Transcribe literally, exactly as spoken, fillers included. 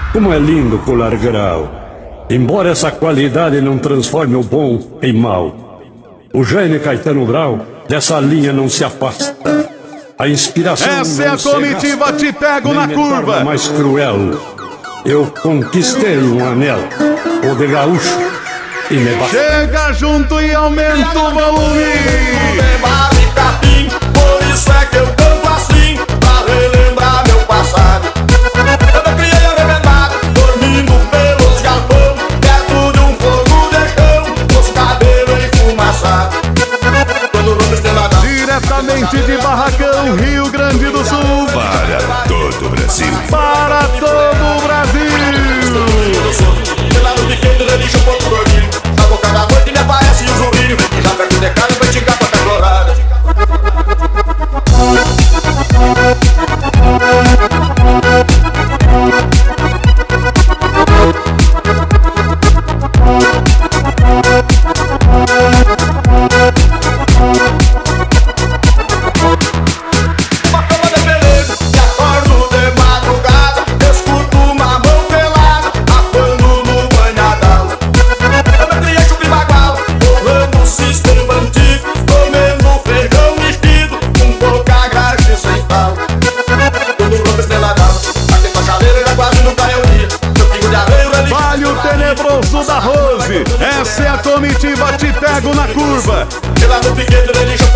Como é lindo pular grau, embora essa qualidade não transforme o bom em mal. O gênio Caetano Brau dessa linha não se afasta. A inspiração Essa é a comitiva Te Pego na Curva. Mais cruel, eu conquistei um anel, o de gaúcho, e me basta. Chega junto e aumenta o volume. Por isso é que eu canto assim, pra relembrar meu passado. Eu me criei arrebentado, dormindo pelos galpão, perto de um fogo de chão, com os cabelos enfumaçados. Quando o nome estrela dá, Diretamente de Barracão, Rio Grande do Sul. Para todo o Brasil. Para todo o Brasil. lá no piquete do lixo, ponto gordinho. Na boca da noite me aparece o zumbido, e já perto de casa vai te capa pra florada. Uma cama de beleza, e acordo de madrugada, escuto uma mão pelada, apando no banhadão. Eu me criei chupi bagual, rolando um sistema antigo, comendo feijão mexido, com pouca graxa e sem sal. Quando o roubo estrela d'água, aqui pra chaleira já quase nunca eu ia. Meu pingo de areia, ele... Vale o tenebroso da Rose. Essa é a comitiva Te Pego na Curva. lá no piquete do lixo,